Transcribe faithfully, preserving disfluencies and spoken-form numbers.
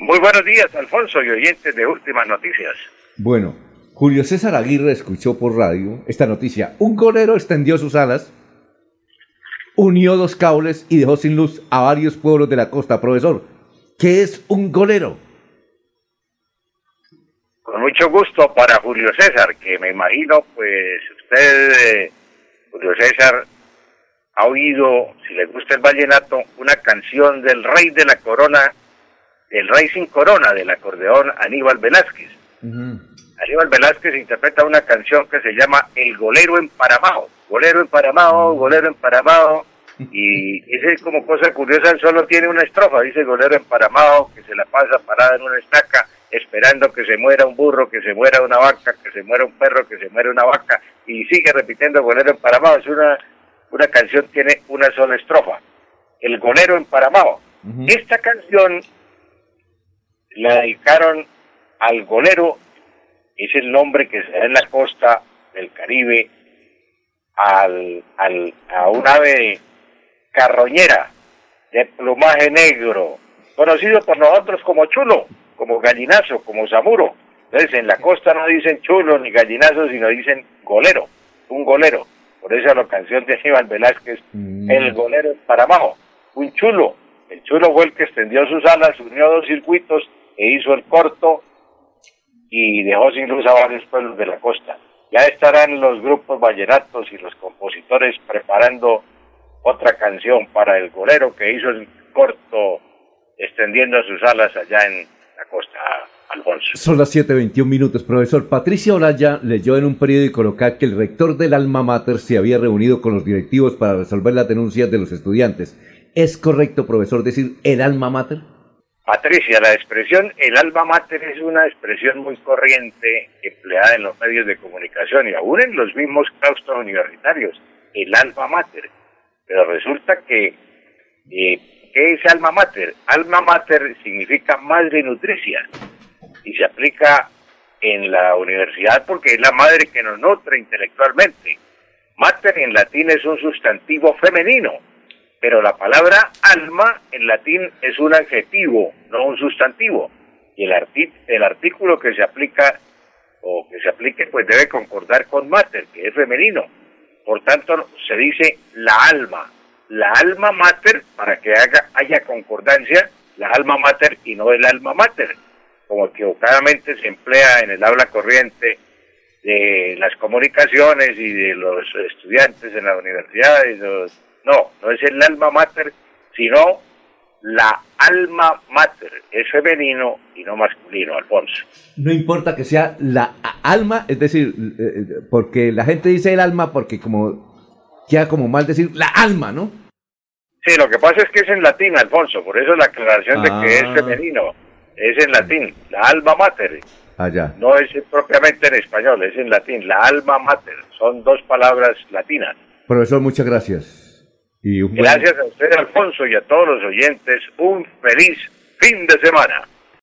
Muy buenos días, Alfonso y oyentes de Últimas Noticias. Bueno, Julio César Aguirre escuchó por radio esta noticia. Un golero extendió sus alas, unió dos cables y dejó sin luz a varios pueblos de la costa. Profesor, ¿qué es un golero? Con mucho gusto para Julio César, que me imagino, pues usted, eh, Julio César, ha oído, si le gusta el vallenato, una canción del rey de la corona, el rey sin corona, del acordeón Aníbal Velázquez. Uh-huh. Aníbal Velázquez interpreta una canción que se llama El Golero Emparamado. Golero emparamado, golero emparamado. Y ese, como cosa curiosa, él solo tiene una estrofa. Dice golero emparamado, que se la pasa parada en una estaca, esperando que se muera un burro, que se muera una vaca, que se muera un perro, que se muera una vaca. Y sigue repitiendo golero emparamado. Es una, una canción, tiene una sola estrofa. El Golero Emparamado. Uh-huh. Esta canción la dedicaron al golero, es el nombre que se da en la costa del Caribe, al, al, a un ave carroñera de plumaje negro, conocido por nosotros como chulo, como gallinazo, como zamuro. Entonces en la costa no dicen chulo ni gallinazo, sino dicen golero, un golero. Por eso la canción de Aníbal Velázquez, mm. El Golero Emparamado, un chulo. El chulo fue el que extendió sus alas, unió dos circuitos e hizo el corto y dejó sin luz a varios pueblos de la costa. Ya estarán los grupos vallenatos y los compositores preparando otra canción para el golero que hizo el corto extendiendo sus alas allá en la costa, Alfonso. Son las siete veintiún minutos. Profesor, Patricia Olaya leyó en un periódico local que el rector del Alma Mater se había reunido con los directivos para resolver las denuncias de los estudiantes. ¿Es correcto, profesor, decir el Alma Mater? Patricia, la expresión el alma mater es una expresión muy corriente empleada en los medios de comunicación y aún en los mismos claustros universitarios, el alma mater. Pero resulta que, eh, ¿qué es alma mater? Alma mater significa madre nutricia y se aplica en la universidad porque es la madre que nos nutre intelectualmente. Mater en latín es un sustantivo femenino, pero la palabra alma en latín es un adjetivo, no un sustantivo. Y el, arti el artículo que se aplica o que se aplique pues debe concordar con mater, que es femenino. Por tanto, se dice la alma. La alma mater, para que haga, haya concordancia, la alma mater y no el alma mater, como equivocadamente se emplea en el habla corriente de las comunicaciones y de los estudiantes en las universidades. Los, No, no es el alma mater, sino la alma mater. Es femenino y no masculino, Alfonso. No importa que sea la alma, es decir, porque la gente dice el alma porque como queda como mal decir la alma, ¿no? Sí, lo que pasa es que es en latín, Alfonso, por eso la aclaración ah. de que es femenino. Es en latín, la alma mater. Allá. No es propiamente en español, es en latín, la alma mater. Son dos palabras latinas. Profesor, muchas gracias. Y un Gracias buen... a usted, Alfonso, y a todos los oyentes. Un feliz fin de semana.